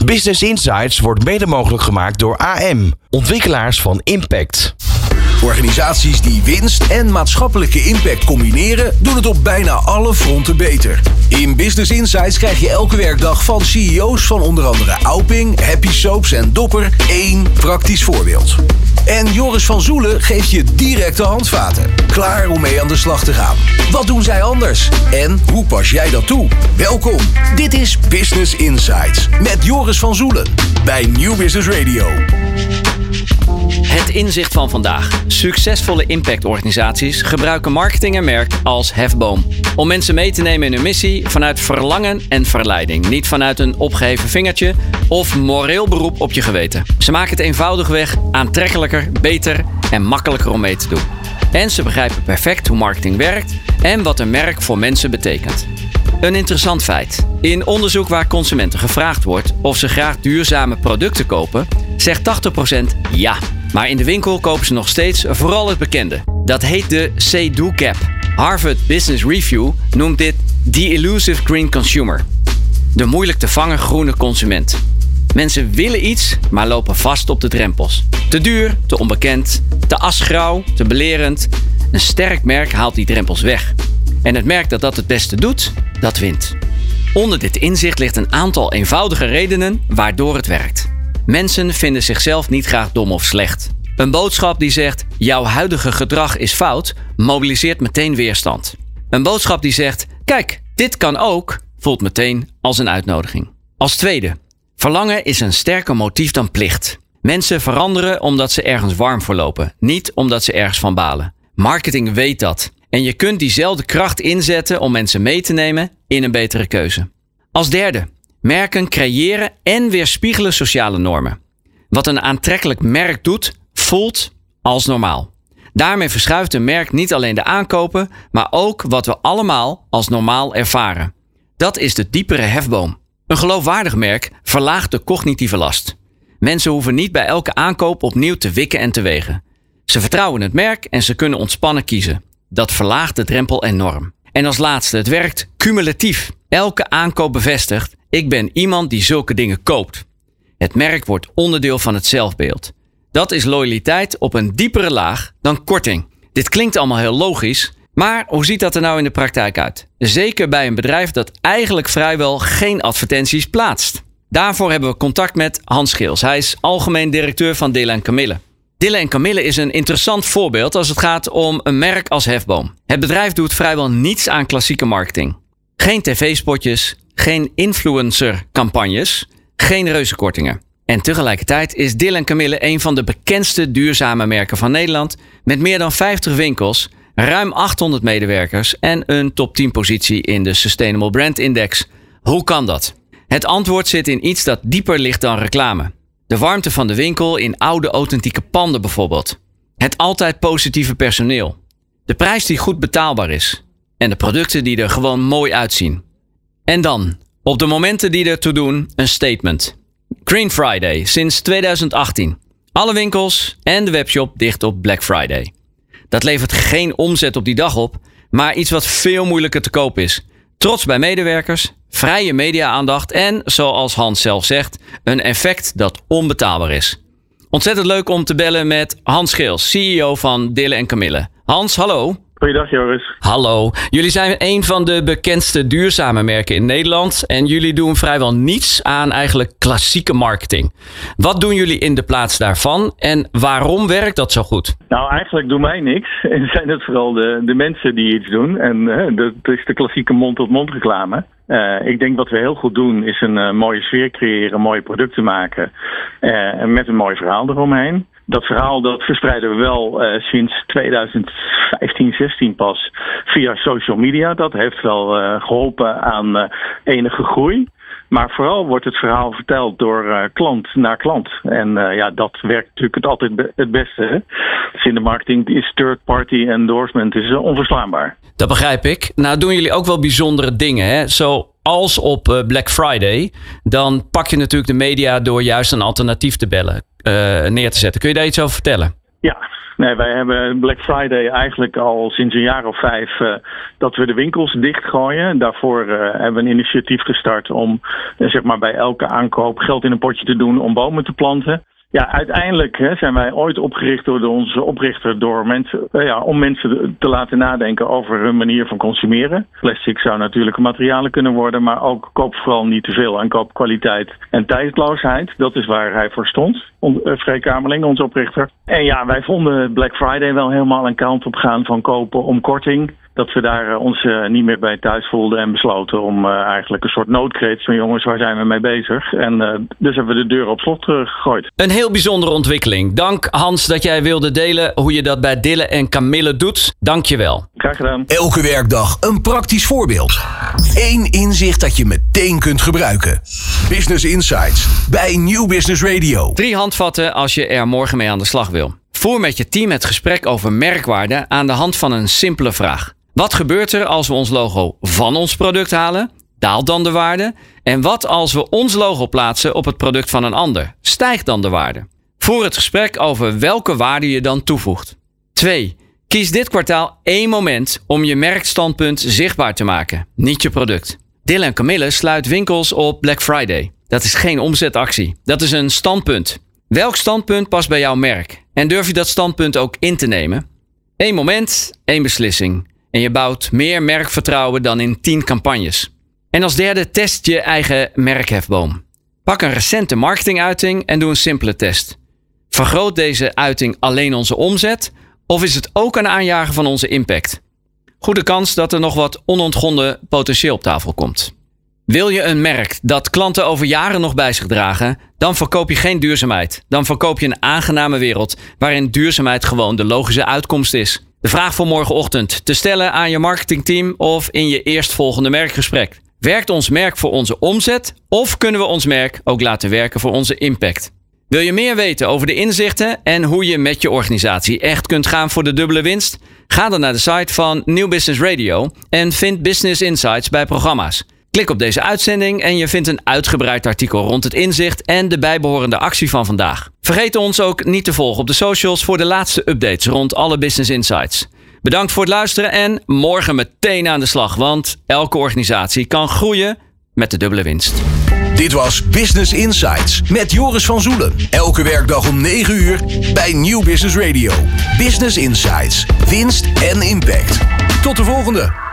Business Insights wordt mede mogelijk gemaakt door AM, ontwikkelaars van Impact. Organisaties die winst en maatschappelijke impact combineren, doen het op bijna alle fronten beter. In Business Insights krijg je elke werkdag van CEO's van onder andere Auping, Happy Soaps en Dopper 1 praktisch voorbeeld. En Joris van Zoelen geeft je directe handvaten. Klaar om mee aan de slag te gaan. Wat doen zij anders? En hoe pas jij dat toe? Welkom. Dit is Business Insights met Joris van Zoelen bij Nieuw Business Radio. Het inzicht van vandaag. Succesvolle impactorganisaties gebruiken marketing en merk als hefboom. Om mensen mee te nemen in hun missie vanuit verlangen en verleiding. Niet vanuit een opgeheven vingertje of moreel beroep op je geweten. Ze maken het eenvoudigweg aantrekkelijker, beter en makkelijker om mee te doen. En ze begrijpen perfect hoe marketing werkt en wat een merk voor mensen betekent. Een interessant feit. In onderzoek waar consumenten gevraagd wordt of ze graag duurzame producten kopen, zegt 80% ja. Maar in de winkel kopen ze nog steeds vooral het bekende. Dat heet de say-do gap. Harvard Business Review noemt dit the elusive green consumer. De moeilijk te vangen groene consument. Mensen willen iets, maar lopen vast op de drempels. Te duur, te onbekend, te asgrauw, te belerend. Een sterk merk haalt die drempels weg. En het merk dat het beste doet, dat wint. Onder dit inzicht ligt een aantal eenvoudige redenen waardoor het werkt. Mensen vinden zichzelf niet graag dom of slecht. Een boodschap die zegt, jouw huidige gedrag is fout, mobiliseert meteen weerstand. Een boodschap die zegt, kijk, dit kan ook, voelt meteen als een uitnodiging. Als tweede, verlangen is een sterker motief dan plicht. Mensen veranderen omdat ze ergens warm voor lopen, niet omdat ze ergens van balen. Marketing weet dat. En je kunt diezelfde kracht inzetten om mensen mee te nemen in een betere keuze. Als derde, merken creëren en weerspiegelen sociale normen. Wat een aantrekkelijk merk doet, voelt als normaal. Daarmee verschuift een merk niet alleen de aankopen, maar ook wat we allemaal als normaal ervaren. Dat is de diepere hefboom. Een geloofwaardig merk verlaagt de cognitieve last. Mensen hoeven niet bij elke aankoop opnieuw te wikken en te wegen. Ze vertrouwen het merk en ze kunnen ontspannen kiezen. Dat verlaagt de drempel enorm. En als laatste, het werkt cumulatief. Elke aankoop bevestigt, ik ben iemand die zulke dingen koopt. Het merk wordt onderdeel van het zelfbeeld. Dat is loyaliteit op een diepere laag dan korting. Dit klinkt allemaal heel logisch, maar hoe ziet dat er nou in de praktijk uit? Zeker bij een bedrijf dat eigenlijk vrijwel geen advertenties plaatst. Daarvoor hebben we contact met Hans Geels. Hij is algemeen directeur van Dille & Camille. Dille & Camille is een interessant voorbeeld als het gaat om een merk als hefboom. Het bedrijf doet vrijwel niets aan klassieke marketing. Geen tv-spotjes, geen influencer-campagnes, geen reuzenkortingen. En tegelijkertijd is Dille & Camille een van de bekendste duurzame merken van Nederland met meer dan 50 winkels, ruim 800 medewerkers en een top 10 positie in de Sustainable Brand Index. Hoe kan dat? Het antwoord zit in iets dat dieper ligt dan reclame. De warmte van de winkel in oude authentieke panden bijvoorbeeld. Het altijd positieve personeel. De prijs die goed betaalbaar is. En de producten die er gewoon mooi uitzien. En dan, op de momenten die ertoe doen, een statement. Green Friday, sinds 2018. Alle winkels en de webshop dicht op Black Friday. Dat levert geen omzet op die dag op, maar iets wat veel moeilijker te koop is. Trots bij medewerkers, vrije media-aandacht en, zoals Hans zelf zegt, een effect dat onbetaalbaar is. Ontzettend leuk om te bellen met Hans Geels, CEO van Dille & Camille. Hans, hallo. Goeiedag Joris. Hallo. Jullie zijn een van de bekendste duurzame merken in Nederland en jullie doen vrijwel niets aan eigenlijk klassieke marketing. Wat doen jullie in de plaats daarvan en waarom werkt dat zo goed? Nou, eigenlijk doen wij niks. En zijn het vooral de mensen die iets doen. En dat is de klassieke mond-tot-mond reclame. Ik denk wat we heel goed doen is een mooie sfeer creëren, mooie producten maken en met een mooi verhaal eromheen. Dat verhaal dat verspreiden we wel sinds 2015, 16 pas via social media. Dat heeft wel geholpen aan enige groei. Maar vooral wordt het verhaal verteld door klant naar klant. En dat werkt natuurlijk altijd het beste. Hè? Dus in de marketing is third-party endorsement is onverslaanbaar. Dat begrijp ik. Nou doen jullie ook wel bijzondere dingen, hè? Zoals op Black Friday. Dan pak je natuurlijk de media door juist een alternatief te bellen. Neer te zetten. Kun je daar iets over vertellen? Ja, nee, wij hebben Black Friday eigenlijk al sinds een jaar of 5 dat we de winkels dichtgooien. Daarvoor hebben we een initiatief gestart om zeg maar bij elke aankoop geld in een potje te doen om bomen te planten. Ja, uiteindelijk zijn wij ooit opgericht door onze oprichter om mensen te laten nadenken over hun manier van consumeren. Plastic zou natuurlijke materialen kunnen worden, maar ook koop vooral niet te veel en koop kwaliteit en tijdloosheid. Dat is waar hij voor stond, Freek Kamerling, onze oprichter. En ja, wij vonden Black Friday wel helemaal een kant op gaan van kopen om korting. Dat we daar ons niet meer bij thuis voelden en besloten om eigenlijk een soort noodkreet van jongens, waar zijn we mee bezig? En dus hebben we de deur op slot gegooid. Een heel bijzondere ontwikkeling. Dank Hans dat jij wilde delen hoe je dat bij Dille en Camille doet. Dank je wel. Graag gedaan. Elke werkdag een praktisch voorbeeld. 1 inzicht dat je meteen kunt gebruiken. Business Insights bij Nieuw Business Radio. 3 handvatten als je er morgen mee aan de slag wil. Voer met je team het gesprek over merkwaarde aan de hand van een simpele vraag. Wat gebeurt er als we ons logo van ons product halen? Daalt dan de waarde? En wat als we ons logo plaatsen op het product van een ander? Stijgt dan de waarde? Voer het gesprek over welke waarde je dan toevoegt. 2. Kies dit kwartaal 1 moment om je merkstandpunt zichtbaar te maken, niet je product. Dille en Camille sluit winkels op Black Friday. Dat is geen omzetactie, dat is een standpunt. Welk standpunt past bij jouw merk? En durf je dat standpunt ook in te nemen? 1 moment, 1 beslissing. En je bouwt meer merkvertrouwen dan in 10 campagnes. En als derde, test je eigen merkhefboom. Pak een recente marketinguiting en doe een simpele test. Vergroot deze uiting alleen onze omzet? Of is het ook een aanjager van onze impact? Goede kans dat er nog wat onontgonnen potentieel op tafel komt. Wil je een merk dat klanten over jaren nog bij zich dragen? Dan verkoop je geen duurzaamheid. Dan verkoop je een aangename wereld waarin duurzaamheid gewoon de logische uitkomst is. De vraag voor morgenochtend te stellen aan je marketingteam of in je eerstvolgende merkgesprek. Werkt ons merk voor onze omzet of kunnen we ons merk ook laten werken voor onze impact? Wil je meer weten over de inzichten en hoe je met je organisatie echt kunt gaan voor de dubbele winst? Ga dan naar de site van Nieuw Business Radio en vind Business Insights bij programma's. Klik op deze uitzending en je vindt een uitgebreid artikel rond het inzicht en de bijbehorende actie van vandaag. Vergeet ons ook niet te volgen op de socials voor de laatste updates rond alle Business Insights. Bedankt voor het luisteren en morgen meteen aan de slag, want elke organisatie kan groeien met de dubbele winst. Dit was Business Insights met Joris van Zoelen. Elke werkdag om 9 uur bij Nieuw Business Radio. Business Insights. Winst en impact. Tot de volgende.